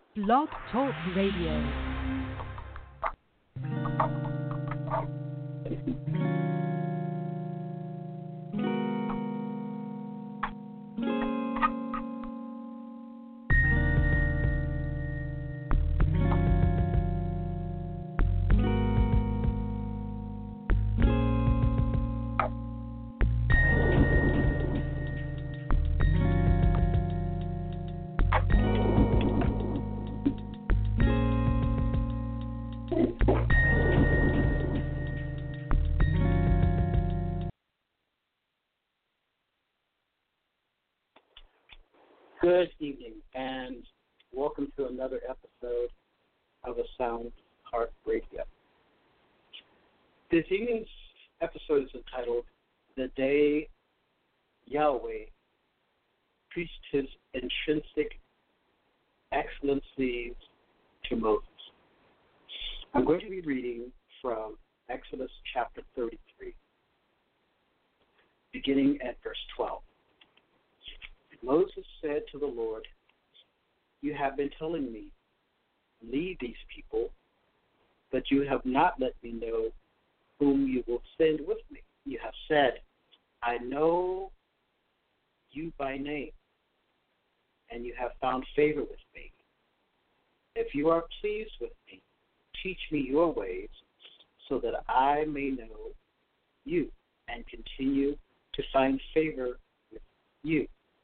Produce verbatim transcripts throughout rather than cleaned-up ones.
Blog Talk Radio. Good evening, and welcome to another episode of A Sound Heart Radio. This evening's episode is entitled The Day Yahweh Preached His Intrinsic Excellencies to Moses. I'm going to be reading from Exodus chapter thirty-three, beginning at verse twelve. Moses said to the Lord, "You have been telling me, lead these people, but you have not let me know whom you will send with me. You have said, I know you by name, and you have found favor with me. If you are pleased with me, teach me your ways, so that I may know you and continue to find favor with you.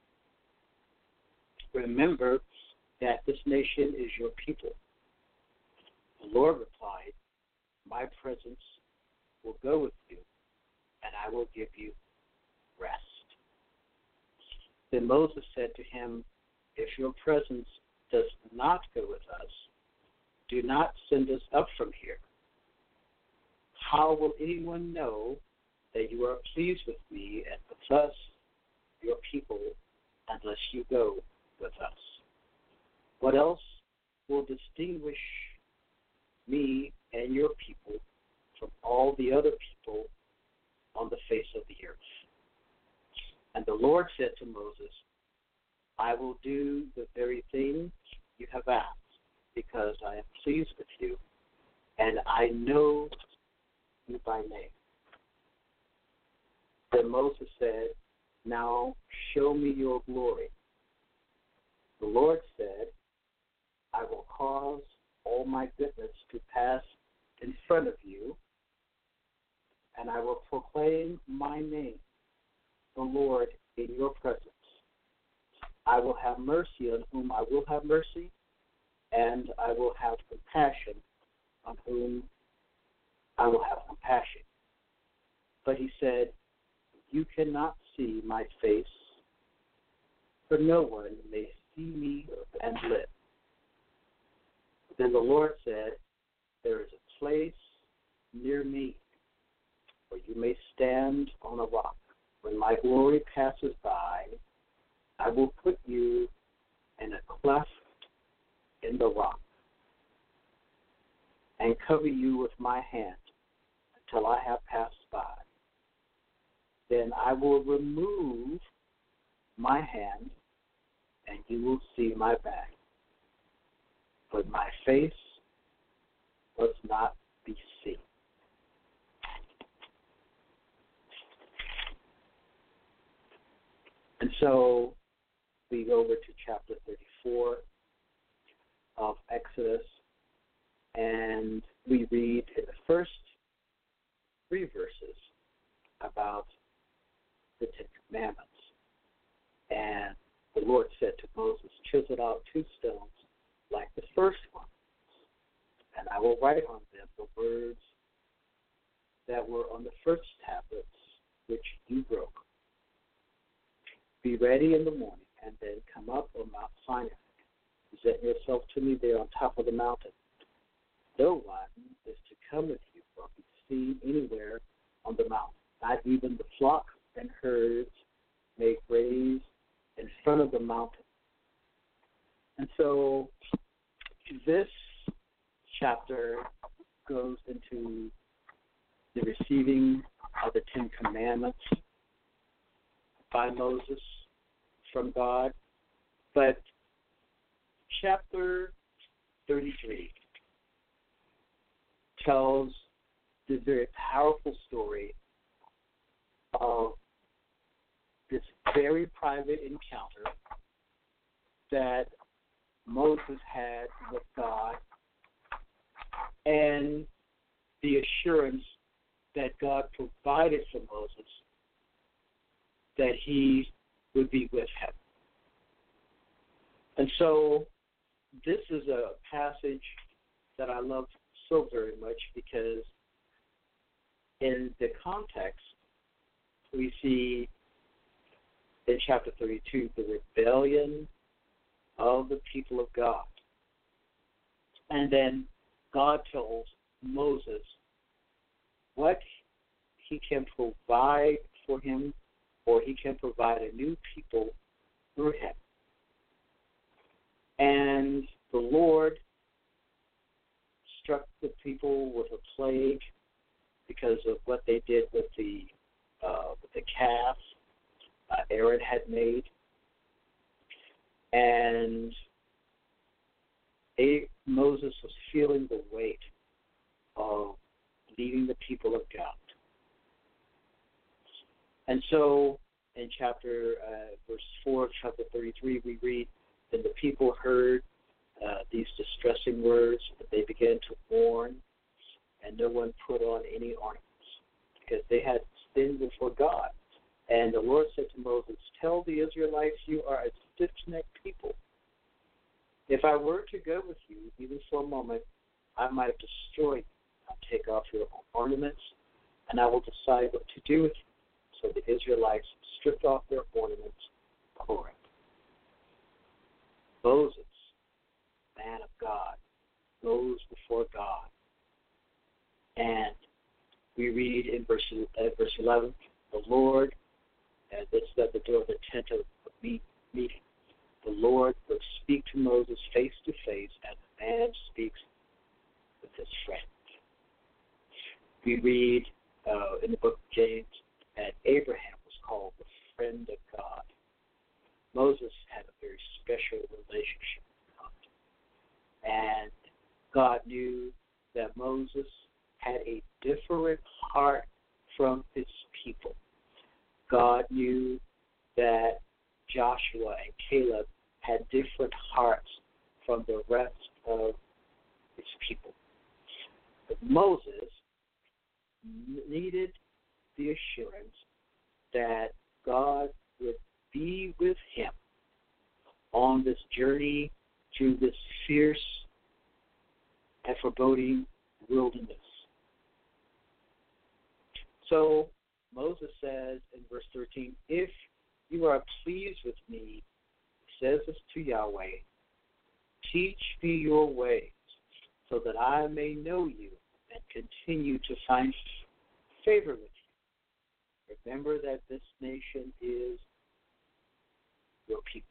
Remember that this nation is your people." The Lord replied, "My presence will go with you, and I will give you rest." Then Moses said to him, "If your presence does not go with us, do not send us up from here. How will anyone know that you are pleased with me and with us, your people, unless you go with us? What else will distinguish me and your people from all the other people on the face of the earth?" And the Lord said to Moses, "I will do the very thing you have asked, because I am pleased with you, and I know you by name." Then Moses said, "Now show me your glory." The Lord said, "I will cause all my goodness to pass in front of you, and I will proclaim my name, the Lord, in your presence. I will have mercy on whom I will have mercy, and I will have compassion on whom I will have compassion." But he said, "You cannot see my face, for no one may see me and live." Then the Lord said, "There is a place near me where you may stand on a rock. When my glory passes by, I will put you in a cleft in the rock and cover you with my hand until I have passed by. Then I will remove my hand, and you will see my back, but my face must not be seen." And so we go over to chapter thirty-four of Exodus, and we read in the first three verses about the Ten Commandments. And the Lord said to Moses, "Chisel out two stones like the first one, and I will write on them the words that were on the first tablets which you broke. Be ready in the morning, and then come up on Mount Sinai. Present yourself to me there on top of the mountain. No one is to come with you or be seen anywhere on the mountain. Not even the flock and herds may graze in front of the mountain." And so this chapter goes into the receiving of the Ten Commandments by Moses from God. But chapter thirty-three tells this very powerful story of this very private encounter that Moses had with God and the assurance that God provided for Moses that he would be with him. And so this is a passage that I love so very much because in the context, we see in chapter thirty-two the rebellion of the people of God. And then God tells Moses what he can provide for him, or he can provide a new people through him. And the Lord struck the people with a plague because of what they did with the uh, with the calf uh, Aaron had made, and a, Moses was feeling the weight of leading the people of God. And so, in chapter uh, verse four of chapter thirty-three, we read, "Then the people heard uh, these distressing words, but they began to mourn, and no one put on any ornaments, because they had sinned before God. And the Lord said to Moses, tell the Israelites, you are a stiff-necked people. If I were to go with you, even for a moment, I might destroy you. I'll take off your ornaments, and I will decide what to do with you." So the Israelites stripped off their ornaments for it. Moses, man of God, goes before God. And we read in verse, uh, verse eleven, the Lord, and this is at the door of the tent of meeting, the Lord would speak to Moses face to face as a man speaks with his friend. We read uh, in the book of James that Abraham was called the friend of God. Moses had a very special relationship with God. And God knew that Moses had a different heart from his people. God knew that Joshua and Caleb had different hearts from the rest of his people. But Moses needed the assurance that God would be with him on this journey through this fierce and foreboding wilderness. So Moses says in verse thirteen, if you are pleased with me, says this to Yahweh, teach me your ways so that I may know you and continue to find favor with you. Remember that this nation is your people.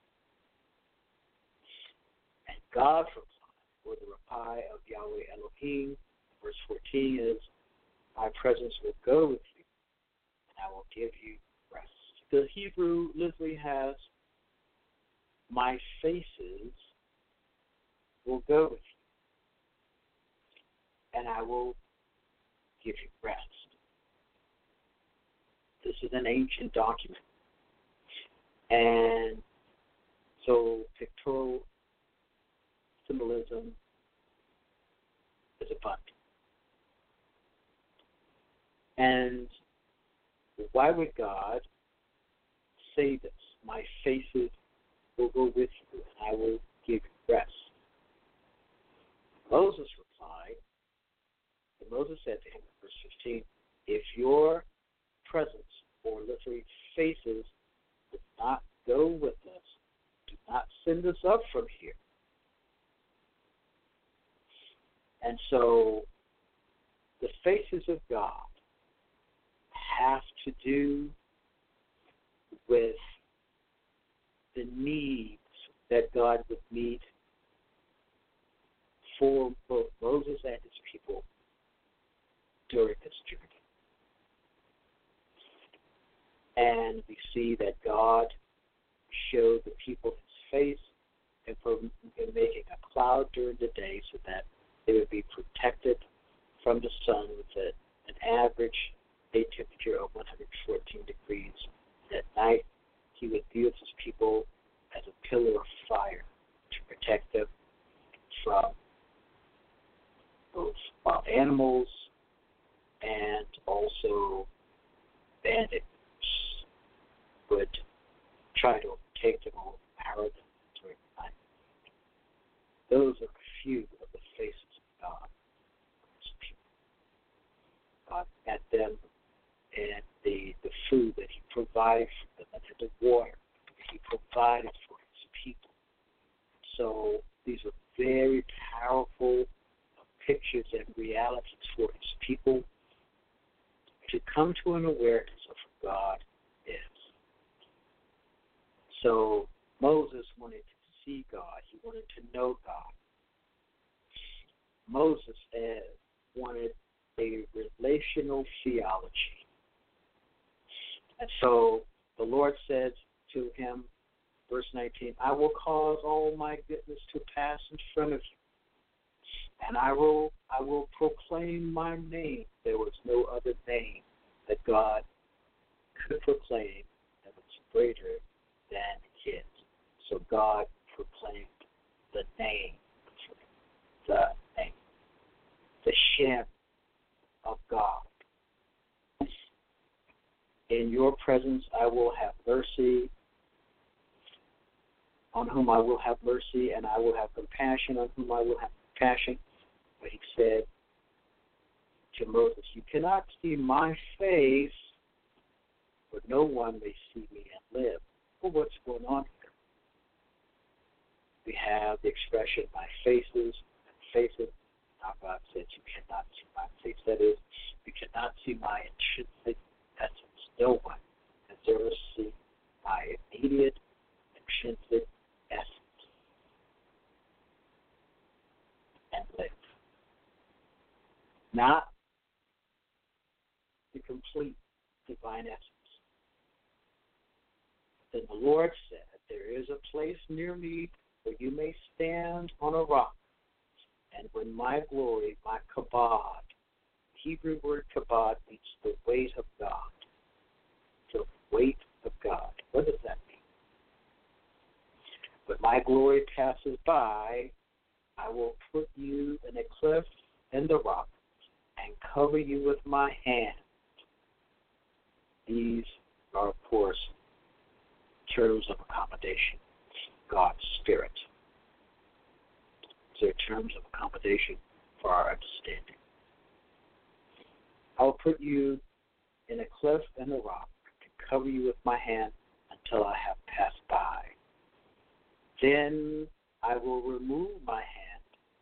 And God replied, or the reply of Yahweh Elohim, verse fourteen is, my presence will go with you, and I will give you rest. The Hebrew literally has, my faces will go with you, and I will give you rest. This is an ancient document. And so pictorial symbolism is abundant. And why would God say this? My faces will go with you, and I will give you rest. Moses replied, and Moses said to him in verse fifteen, if your presence, or literally faces, does not go with us, do not send us up from here. And so the faces of God have to do with the needs that God would meet for both Moses and his people during this journey. And we see that God showed the people his face and for in making a cloud during the day so that they would be protected from the sun with a, an average day temperature of one hundred fourteen degrees. And at night, he would be with his people as a pillar of fire to protect them from both wild animals and also bandits would try to overtake them or power them during the night. Those are a few of the faces of God. God met them and the, the food that he provided for them and the water that he provided for his people. So these are very powerful pictures and realities for his people to come to an awareness of who God is. So Moses wanted to see God. He wanted to know God. Moses uh, wanted a relational theology. And so the Lord said to him, verse nineteen, I will cause all my goodness to pass in front of you, and I will I will proclaim my name. There was no other name that God could proclaim that was greater than his. So God proclaimed the name, the name, the Shem of God. In your presence I will have mercy, on whom I will have mercy, and I will have compassion on whom I will have compassion. But he said to Moses, you cannot see my face, but no one may see me and live. Well, what's going on here? We have the expression, my faces and faces. Now God said, you cannot see my face. That is, you cannot see my intrinsic essence. No one has ever seen my immediate intrinsic essence and live. Not the complete divine essence. Then the Lord said, there is a place near me where you may stand on a rock, and when my glory, my kabod, the Hebrew word kabod means the weight of God. The weight of God. What does that mean? When my glory passes by, I will put you in a cliff in the rock and cover you with my hand. These are, of course, terms of accommodation. God's Spirit. These are terms of accommodation for our understanding. I will put you in a cliff in the rock to cover you with my hand until I have passed by. Then I will remove my hand.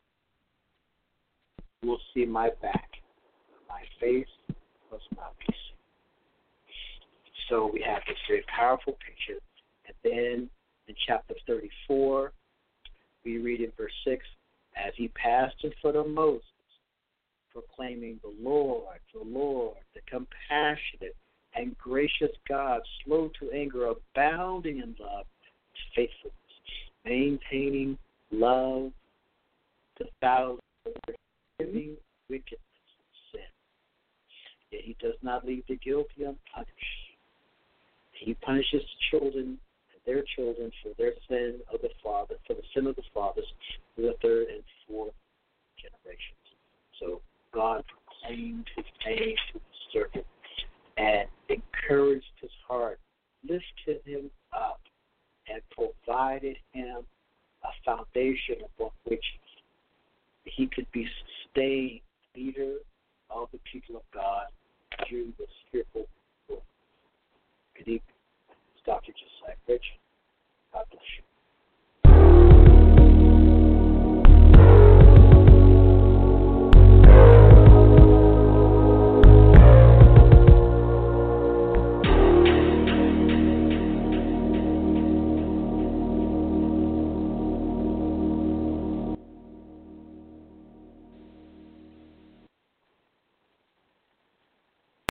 You will see my back. My face must not be seen. So we have this very powerful picture. And then in chapter thirty-four, we read in verse six, as he passed in front of Moses, proclaiming the Lord, the Lord, the compassionate and gracious God, slow to anger, abounding in love, faithfulness, maintaining love to thousands, forgiving wickedness and sin. Yet he does not leave the guilty unpunished. He punishes the children and their children for their sin of the father, for the sin of the fathers, for the third and fourth generations. So God proclaimed his name to the servant and encouraged his heart, lifted him up, and provided him a foundation upon which he could be sustained leader of the people of God through the spiritual world. Good evening. It's Doctor Josiah Rich.